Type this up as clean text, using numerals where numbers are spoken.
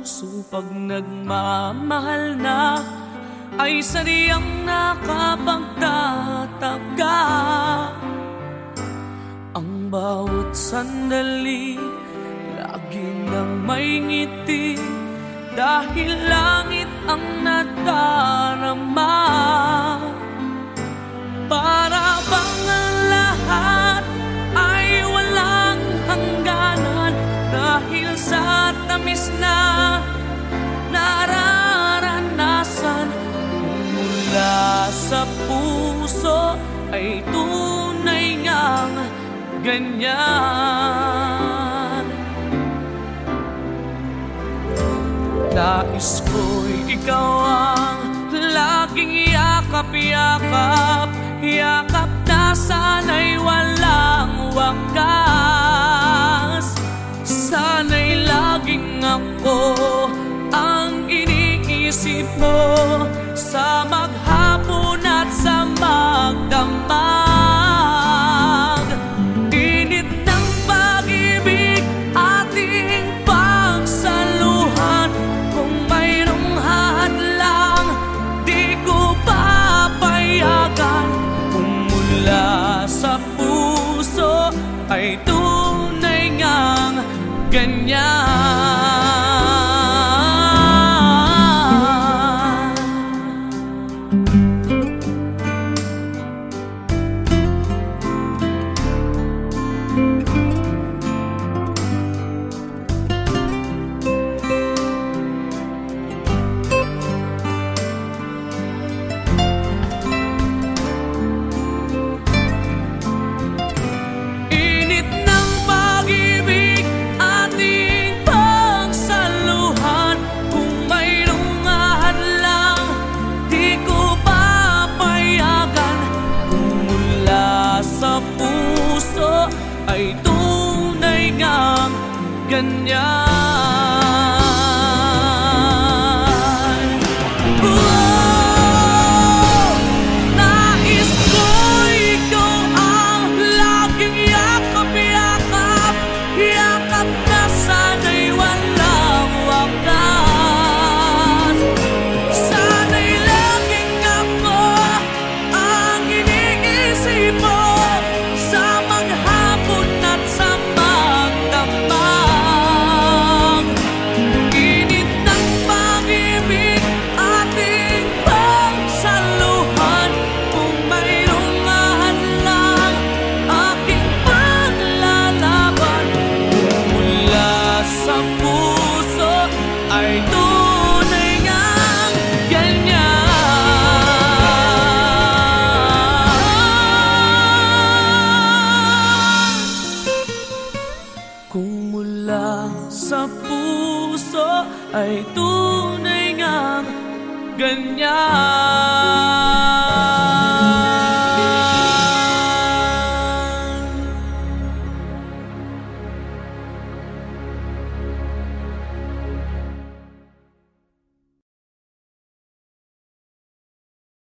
puso pag nagmamahal na ay sadyang nakapagtataka. Ang bawat sandali lagi nang may ngiti, dahil langit ang nadarama. Para bang ang lahat ay walang hangganan, dahil sa tamis na nararanasan. Mula sa puso ay tunay ngang ganyan. Nais ko'y ikaw ang laging yakap-yakap, yakap na sana'y walang wakas. Sana'y laging ako ang iniisip mo, sa maghapon at sa magdamag. Init ng pag-ibig ating pagsaluhan, kung mayroong hadlang di ko papayagan. Kung mula sa puso ay tunay ngang ganyan. Ay tunay ngang ganyan. Nais ko'y ikaw ang laging yakap-yakap, yakap na sana'y walang wakas. Sana'y laging ako ang iniisip mo, sa maghapon at sa magdamag. Init ng pag-ibig ating pagsaluhan, kung mayroong hadlang aking paglalaban. Mula sa puso ay tunay ngang ganyan. Kung mula sa puso ay tunay ngang ganyan.